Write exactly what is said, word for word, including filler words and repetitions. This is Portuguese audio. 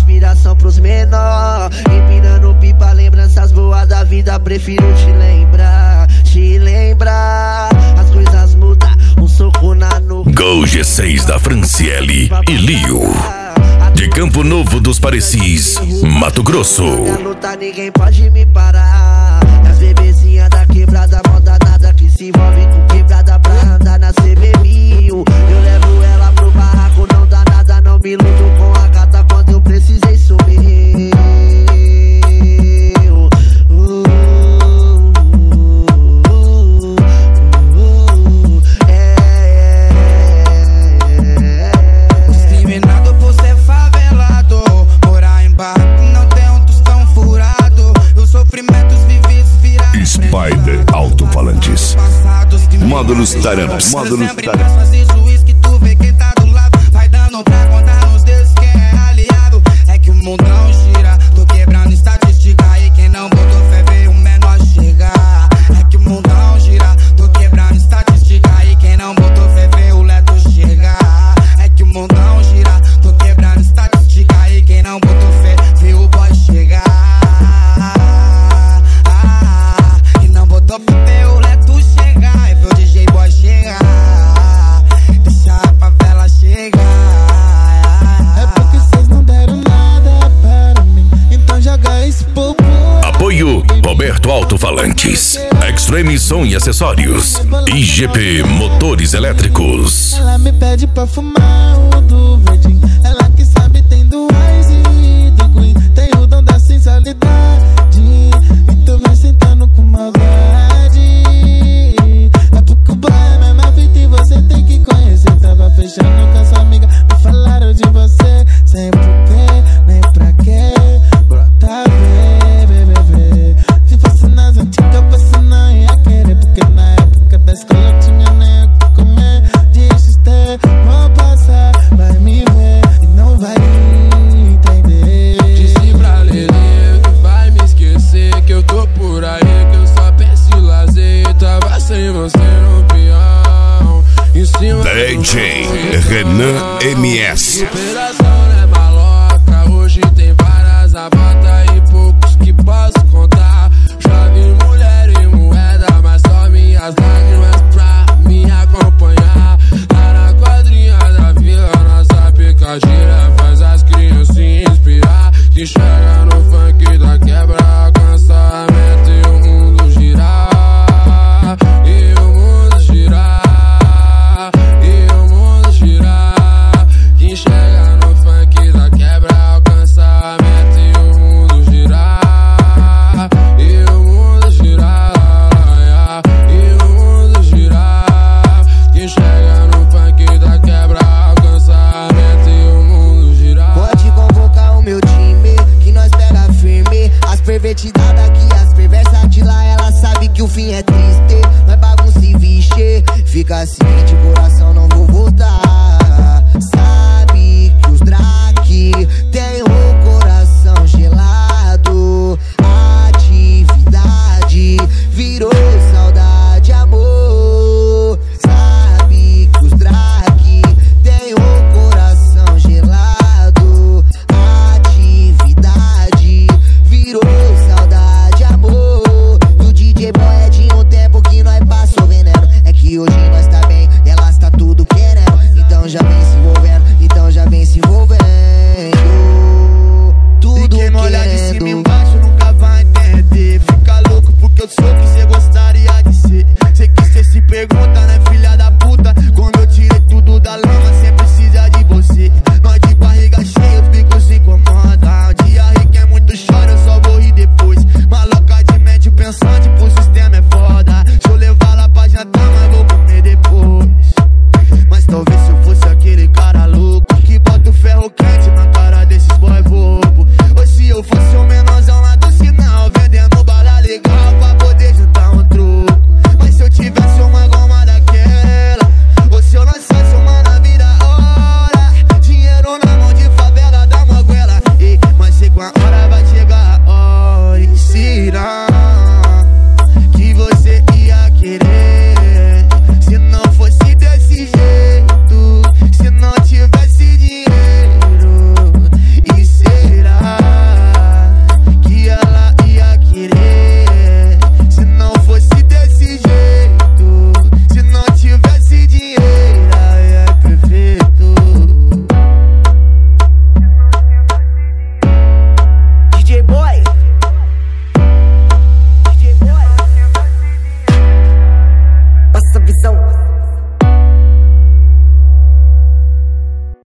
inspiração pros menor. Empinando pipa, lembranças boas da vida, prefiro te lembrar, te lembrar. As coisas mudam, um soco na nuca. Gol G seis da Franciele e Lio, de Campo Novo dos Parecis, Mato Grosso. Na luta ninguém pode me parar. As bebezinhas da quebrada, moda nada que se envolve com quebrada pra andar na C B mil. Eu levo ela pro barraco, não dá nada, não me iludo com a gata quando eu precisei sumir. Spider Alto-Falantes, módulos Taramps, módulos Taramps. Vai dando pra contar nos dedos quem é aliado. É que o mundão gira, tô quebrando estatística. E quem não botou fé vê o menor chegar. É que o mundão gira, tô quebrando estatística. E quem não botou fé vê o leto chegar. É que o mundão gira, tô quebrando estatística. E quem não botou fé vê o boy chegar. Tô pra o leto chegar, é ver o D J boy chegar. Deixa a favela chegar. É porque cês não deram nada para mim, então joga esse povo. Apoio Roberto Alto-Falantes, Extreme Som e Acessórios, I G P Motores Elétricos. Ela me pede pra fumar o do verdinho. Ela que sabe tem do Ice e do Green. Tem o dom da sensualidade. Então vai sentando com maldade. É porque o boy é mesma fita e você tem que conhecer. Tava fechando com a sua amiga, me falaram de você. Sem porquê, nem pra quê. Brota, vê, vê, vê, vê. Se fosse nas antigas você não ia querer. Porque na época da escola tinha nem o que comer. Deixa ter, vou passar, vai me ver e não vai entender. Disse pra Lelê que vai me esquecer, que eu tô por aí, que eu só peço lazer. Tava sem você no peão, em cima D J Renan M S. Operação é maloca, hoje tem várias abatas e poucos que posso contar. Já vi mulher e moeda, mas só minhas lágrimas pra me acompanhar. Tá na quadrinha da vila, nossa picadilha faz as crianças se inspirar. Que